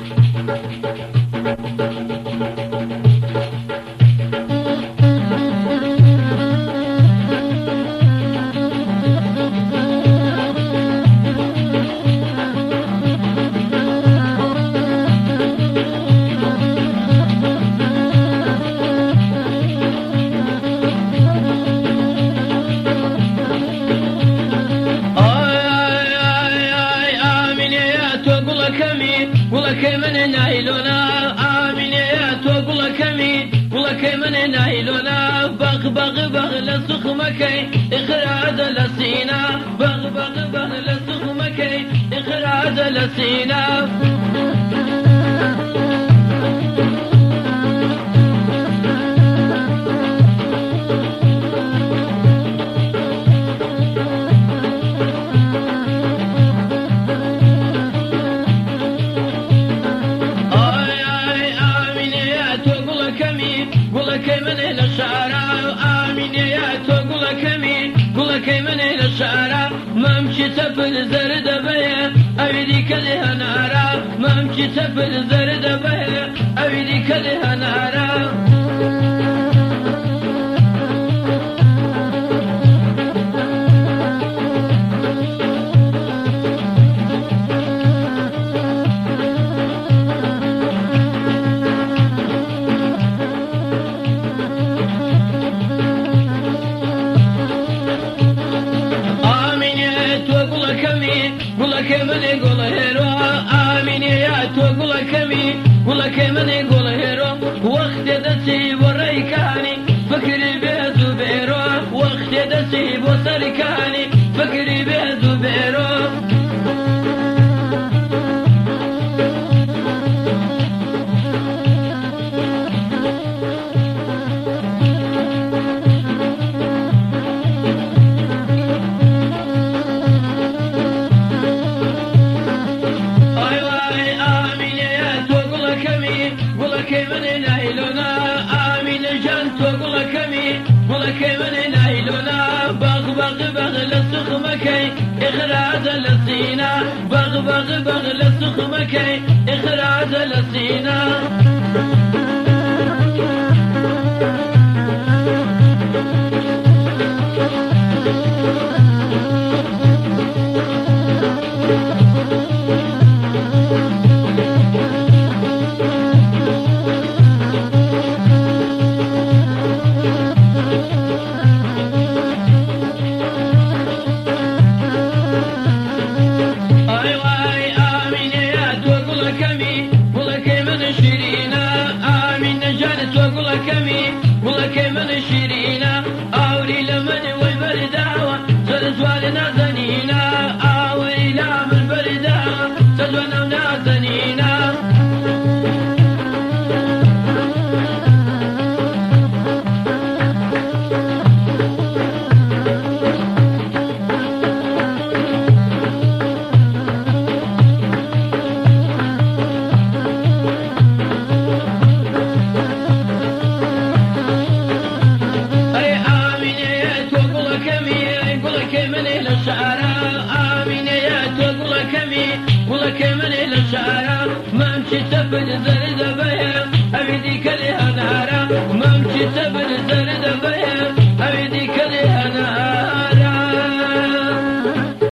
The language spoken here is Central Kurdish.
گوڵەکەی منێ نایلۆنا ئامینێ تۆ گوڵەکەمی گوڵەکەی منێ نایلۆنا بەغ بەغ بەغ لە سوخمەکەی ئیخرادە لە سینا بەغ بەغ بەغ لە سوخمەکەی ئیخرادە لە سینا گوڵەکەی منێ لە شارە ئامینەیە تۆ گوڵەکەمی گوڵەکەی منێ لە شارە مەمچی تەپل زەردە بەیە ئەوی دیکە لێ هەنارە مەمچی تەپل زەردە بەیە ئەوی دیکە لێ هەنارە گوڵەکەی منێ گوڵە هێرۆ ئامینەیە تۆ گوڵەکەمی گوڵەکەی منێ گوڵە هێرۆ وەختێ دەچی بۆ ڕێیکانی فکری بێز و بێرۆ وەختێ دەچی بۆ سەرکانی فکری بێز و بێرۆ گوڵەکەی منێ نایلۆنا ئامینە جان تۆ گوڵەکەمی گوڵەکەی منێ نایلۆنا بەغ بەغ بەغ لە سوخمەکەی ئیخرادە لە سینا بەغ بەغ بەغ لە سوخمەکەی ئیخرادە لە سینا گوڵەکەی منە شیرینە ئاوری لە منێ وەی بەرداوە سەرجوانە نازەنینە ئاوەی لا من بەرداوە سەرجوانە و نازەنینە گوڵەکەی منێ لە شارە مەمچی تەپل زەردە بەیە ئەوی دیکە لێ هەنارە مەمچی تەپل